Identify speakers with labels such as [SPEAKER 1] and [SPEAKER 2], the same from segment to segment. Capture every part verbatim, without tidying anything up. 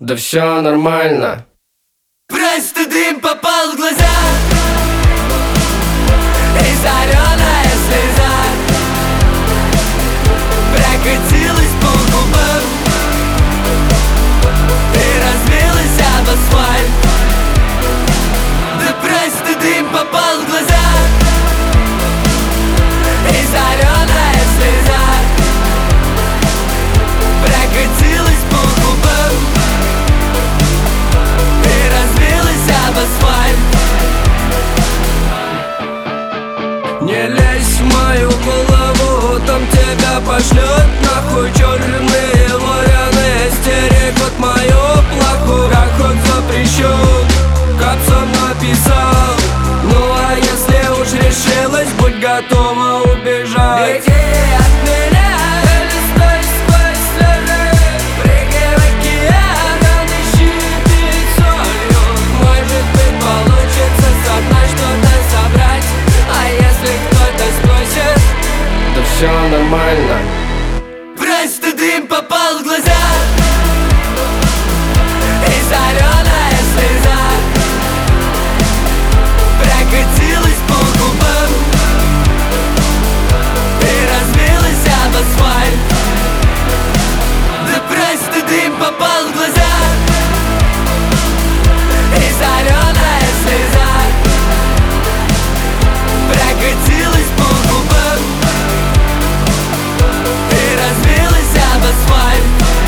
[SPEAKER 1] Да все нормально.
[SPEAKER 2] Просто дым попал в глаза и соленая слеза прокатилась по губам и разбилась об асфальт. Да просто дым попал в глаза и соленая слеза прокатилась по губам и разбилась об асфальт.
[SPEAKER 1] Не лезь в мою голову, там тебя пошлют нахуй. Черные вороны стерегут мою плаху. Проход запрещен, капсом написал. Ну а если уж решилась, будь готова убежать.
[SPEAKER 2] Беги от меня, или стой сквозь слезы. Прыгай в океан, он ищет перед солью. Может быть получится со мной что-то собрать. А если кто-то спросит,
[SPEAKER 1] Да все нормально.
[SPEAKER 2] просто дым попал в глаза и соленая слеза прокатилась по губам и разбилась об асфальт. Да просто дым попал в глаза и соленая слеза прокатилась по губам и разбилась об асфальт.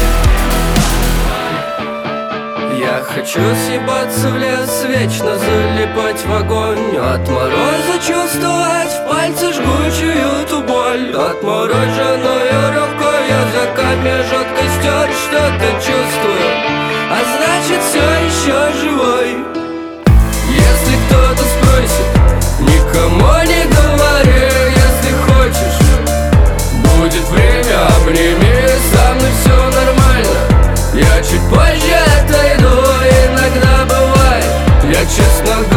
[SPEAKER 1] Я хочу съебаться в лес, вечно залипать в огонь. От мороза чувствовать в пальце жгучую ту боль. Отмороженную рукой языками жжет костер. Что-то чувствую, а значит все еще живой. Если кто-то спросит, никому не говори. Если хочешь, будет время, обними. Со мной все нормально, я чуть позже отойду. Иногда бывает, я честно говорю,